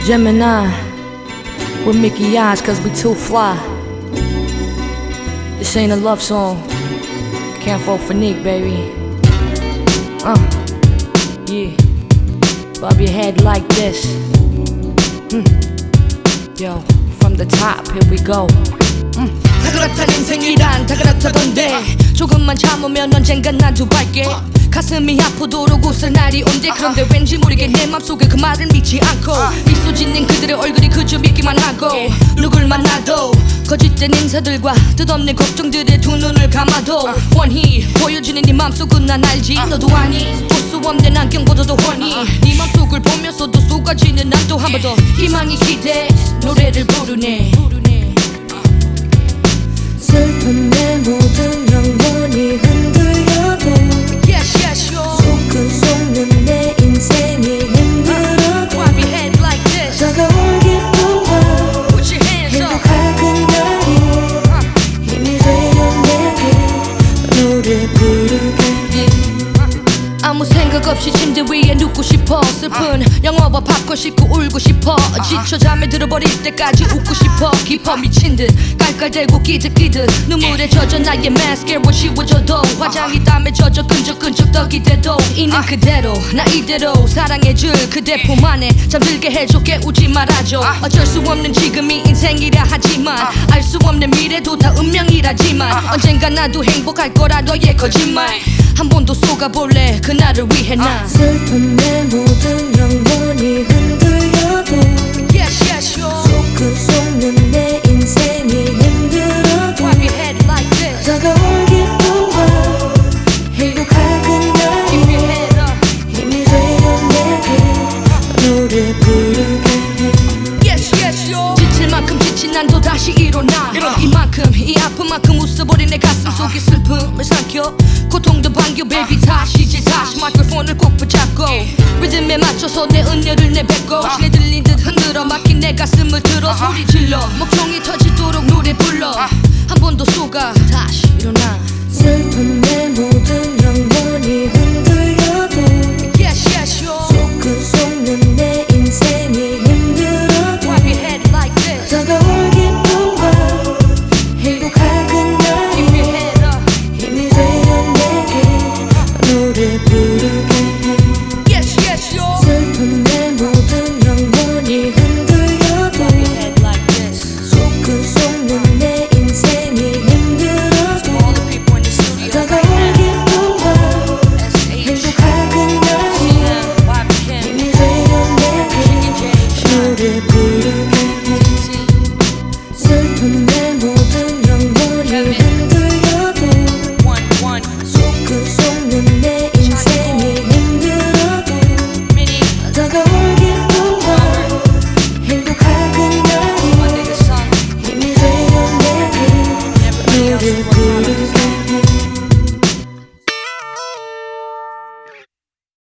Gemini with Mickey eyes cause we too fly. This ain't a love song. Can't fall for Nick, baby. Yeah. Bob your head like this. Yo, from the top, here we go. 다 그렇단 인생이란 다 그렇다던데 조금만 참으면 언젠간 나도 밝게 가슴이 아프도록 웃을 날이 온대. 그런데 왠지 모르게 내 맘속에 그 말을 믿지 않고 미소 짓는 그들의 얼굴이 그저 믿기만 하고 누굴 만나도 거짓된 인사들과 뜻없는 걱정들에 두 눈을 감아도 원히 보여주는 네 맘속은 난 알지. 너도 아니 볼 수 없는 안경보다도 훤히 네 맘속을 보면서도 쏟아지는 난 또 한 번 더 희망이 기대 노래를 부르네. 슬픈 내 모든 영혼이 흔들려도 Yes, yes, yo. 소금 쏟는 내 인생이 힘들어도 Why be head like this? 다가올 기쁨과 Put your hands up. 행복할 그날이 힘이 되어 내게 노래 부르게 해. 아무 생각 없이 침대 위에 눕고 싶어. 슬픈 영화와 팝콘 씹고 울고 싶어. 지쳐 잠에 들어버릴 때까지 웃고 싶어. 깊어 미친 듯 깔깔대고 끼득끼득 눈물에 젖어 나의 마스카라 씌워져도 화장이 땀에 젖어 끈적끈적 떡이 돼도 있는 그대로 나 이대로 사랑해줄 그대 품 안에 잠들게 해줘. 깨우지 말아줘. 어쩔 수 없는 지금이 인생이라 하지만 알 수 없는 미래도 다 운명이라지만 언젠가 나도 행복할 거라 너의 거짓말 한 번 더 속아볼래 그날을 위해 난 슬픈 내 모든 영혼이 흔들려도 Yes, yes, yo. 소금 쏟는 내 인생이 힘들어도 Wrap your head like this. 다가올 기쁨과 행복할 그날이 Keep your head up. 힘이 되어 내게 노래 부르게 해. Yes, yes, yo. 지칠 만큼 지친 난 또 다시 일어나. 이만큼 이 아픔만큼 웃어버린 내 가슴 속에 슬픔을 삼켜 고통도 반겨 baby 다시 이제 다시 마이크로폰을 꼭 붙잡고 리듬에 맞춰서 내 은혜를 내뱉고 시내 들린 듯 흔들어 막힌 내 가슴을 들어 소리 질러 목청이 터지도록 노래 불러 한 번 더 쏘가 다시 일어나. 슬픈 내 모든 영혼이 흔들려도 Yes, yes, yo. 소금 쏟는 내